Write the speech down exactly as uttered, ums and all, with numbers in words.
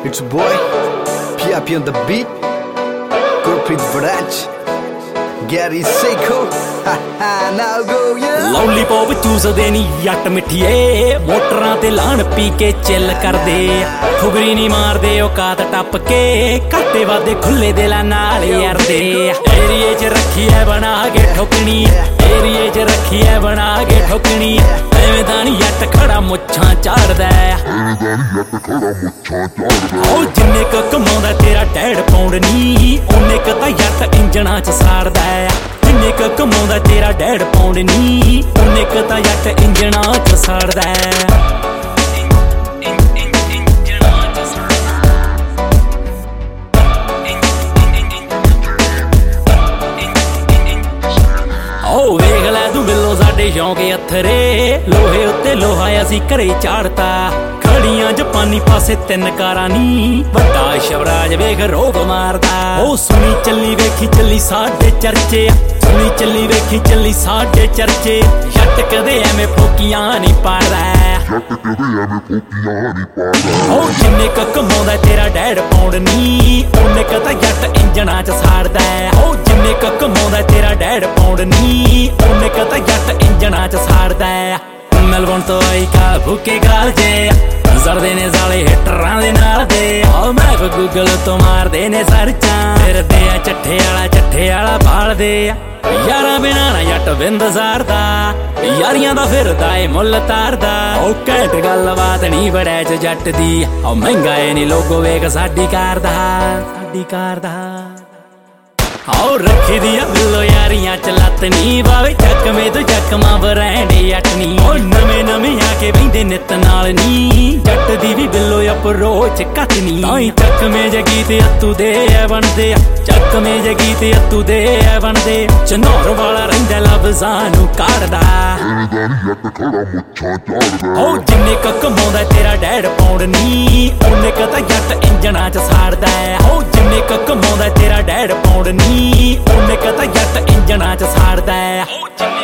It's boy, P I P on the beat, Gurpreet Varaj, Gary Seiko, now go yeah. Lollipop ਚੂਸਦੇ ਨੀ ਜੱਟ ਮਿੱਠੀਏ ਮੋਟਰਾਂ ਤੇ ਲਾਣ ਪੀ ਕੇ chill ਕਰਦੇ ਫੁਗਰੀ ਨੀ ਮਾਰਦੇ ਔਕਾਤ ਟੱਪ ਕੇ ਘਾਟੇ ਵਾਦੇ ਖੁੱਲੇ ਦਿਲਾਂ ਨਾਲ ਯਾਰਦੇ ਏਰੀਏ 'ਚ ਰੱਖੀ ਐ ਬਣਾ ਕੇ ਠੋਕਣੀ ਏਰੀਏ 'ਚ ਰੱਖੀ ਐ ਬਣਾ ਕੇ ਠੋਕਣੀ ਐਵੇਂ ਤਾਂ ਨੀ ਜੱਟ ਖੜਾ ਮੁੱਛਾਂ ਚਾੜਦਾ ਉਹ ਜਿੰਨੇ ਕੁ ਕਮਾਉਂਦਾ ਤੇਰਾ ਡੈਡ ਪਾਉਂਡ ਨੀ ਉਹਨੇ ਕੁ ਤਾਂ ਜੱਟ ਇੰਜਣਾਂ 'ਚ ਸਾੜਦਾ ਜਿੰਨੇ ਕੁ ਕਮਾਉਂਦਾ ਤੇਰਾ ਡੈਡ ਪਾਉਂਡ ਨੀ ਉਹਨੇ ਕੁ ਤਾਂ ਜੱਟ ਇੰਜਣਾਂ 'ਚ ਸਾੜਦਾ ਓ ਵੇਖ ਲੈ ਤੂੰ ਬਿੱਲੋ ਸਾਡੇ ਸ਼ੌਂਕ ਅਥਰੇ ਲੋਹੇ ਉੱਤੇ ਲੋਹਾ ਅਸੀਂ ਘਰੇ ਚਾੜਤਾ ਖੜੀਆਂ ਜਪਾਨੀ ਪਾਸੇ ਤਿੰਨ ਕਾਰਾਂ ਨੀ ਵੱਡਾ ਸ਼ਵਰਾਜ ਵੇਖ ਰੋਗ ਮਾਰਦਾ ਉਹ ਸੁਣੀ ਚੱਲੀ ਵੇਖੀ ਚੱਲੀ ਸਾਡੇ ਚਰਚੇ ਸੁਣੀ ਚੱਲੀ ਵੇਖੀ ਚੱਲੀ ਸਾਡੇ ਚਰਚੇ ਜੱਟ ਕਦੇ ਐਵੇਂ ਫੋਕੀਆਂ ਨਹੀਂ ਪਾੜਦਾ ਜੱਟ ਕਦੇ ਐਵੇਂ ਫੋਕੀਆਂ ਨਹੀਂ ਪਾੜਦਾ ਉਹ ਜਿੰਨੇ ਕੁ ਕਮਾਉਂਦਾ ਤੇਰਾ ਡੈਡ ਪਾਉਂਡ ਨੀ ਉਹਨੇ ਕੁ ਤਾਂ ਜੱਟ ਇੰਜਣਾਂ 'ਚ ਸਾੜਦਾ ਉਹ ਜਿੰਨੇ ਕੁ ਕਮਾਉਂਦਾ ਤੇਰਾ ਡੈਡ ਪਾਉਂਡ ਨੀ ਉਹਨੇ ਕੁ ਤਾਂ ਜੱਟ ਇੰਜਣਾਂ 'ਚ ਸਾੜਦਾ ਮੈਲਬੌਰਨ ਤੋਂ ਆਈ ਕਾ ਭੁੱਕੇ ਗਾਲ ਜੇ ਜ਼ਰਦੇ ਨੇ ਜ਼ਾਲੇ ਹਿੱਟਰਾਂ ਦੇ ਨਾਲ ਦੇ ਓ ਮੈਪ ਗੂਗਲ ਤੋਂ ਮਾਰਦੇ ਨੇ ਸਰਚਾਂ ਫਿਰਦੇ ਆ ਚੱਠੇ ਵਾਲਾ ਚੱਠੇ ਵਾਲਾ ਭਾਲਦੇ ਆ ਯਾਰਾਂ ਬਿਨਾਂ ਨਾ ਜੱਟ ਬਿੰਦ ਸਾਰਦਾ ਯਾਰੀਆਂ ਦਾ ਫਿਰਦਾ ਏ ਮੁੱਲ ਤਾਰਦਾ ਓ ਘੈਂਟ ਗੱਲਬਾਤ ਨੀ ਬੜੈ 'ਚ ਜੱਟ ਦੀ ਓ ਮਹਿੰਗਾ ਏ ਨੀ ਲੋਗੋ ਵੇਖ ਸਾਡੀ ਕਾਰ ਦਾ ਸਾਡੀ ਕਾਰ ਦਾ ਆਓ ਰੱਖੀ ਦੀ ਆ ਬਿੱਲੋ ਯਾਰੀਆਂ ਚ ਲੱਤ ਨੀ ਬਾਵੇ ਚੱਕਵੇਂ ਤੋਂ ਚੱਕਮਾਂ ਬਰੈਂਡੇ ਜੱਟ ਨੀ ਓ ਨਵੇਂ ਨਵੇਂ ਆ ਕੇ ਬਹਿੰਦੇ ਨਿੱਤ ਨਾਲ ਨੀ ਜੱਟ ਦੀ ਵੀ ਬਿੱਲੋ ਅਪਰੋਚ ਘੱਟ ਨੀ ਤਾਂ ਹੀ ਚੱਕਵੇਂ ਜਗੀ ਤੇ ਅੱਤੂ ਦੇ ਐ ਬਣਦੇ ਆ ਚੱਕਵੇਂ ਜਗੀ ਤੇ ਅੱਤੂ ਦੇ ਐ ਬਣਦੇ ਚਨੌਰ ਵਾਲਾ ਰਹਿੰਦਾ ਲਫ਼ਜ਼ਾਂ ਨੂੰ ਕਾੜਦਾ ਓ ਜਿੰਨੇ ਕੁ ਕਮਾਉਂਦਾ ਤੇਰਾ ਡੈਡ ਪਾਉਂਡ ਨੀ ਉਹਨੇ ਕੁ ਤਾਂ ਜੱਟ ਇੰਜਣਾਂ 'ਚ ਸਾੜਦਾ ਓ ਜਿੰਨੇ ਕੁ ਕਮਾਉਂਦਾ ਤੇਰਾ ਡੈਡ ਪਾਉਂਡ ਨੀ ਉਹਨੇ ਕੁ ਤਾਂ ਜੱਟ ਇੰਜਣਾਂ 'ਚ ਸਾੜਦਾ